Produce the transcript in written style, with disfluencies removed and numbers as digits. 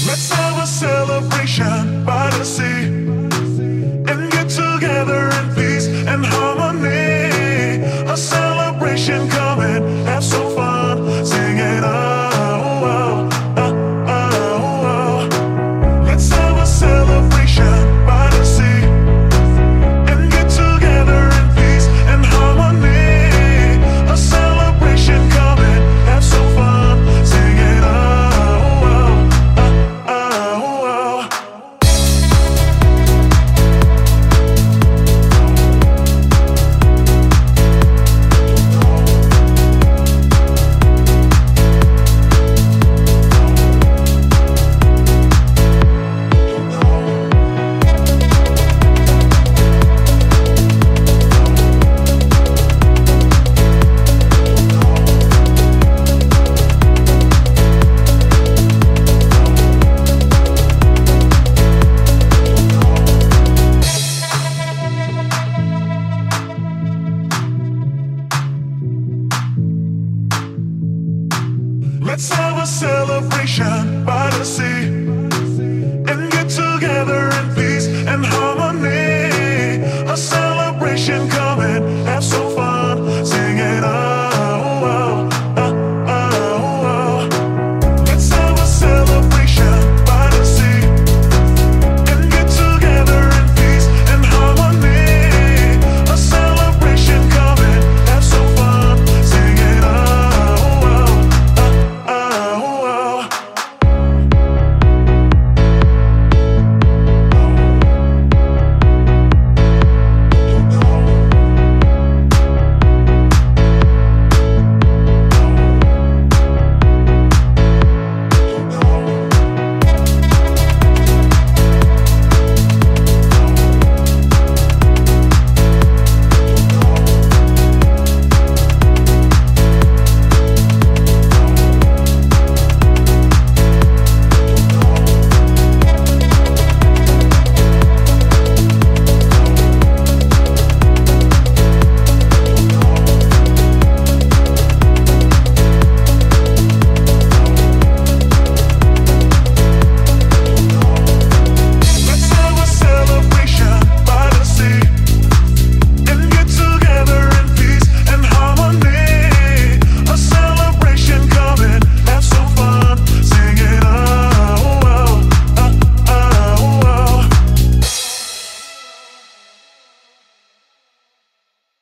Let's have a celebration by the sea and get together in peace and harmony. A celebration coming, have some fun, sing it out. Let's have a celebration by the sea and get together in peace and harmony. A celebration coming, have some fun, sing it out. Let's have a celebration by the sea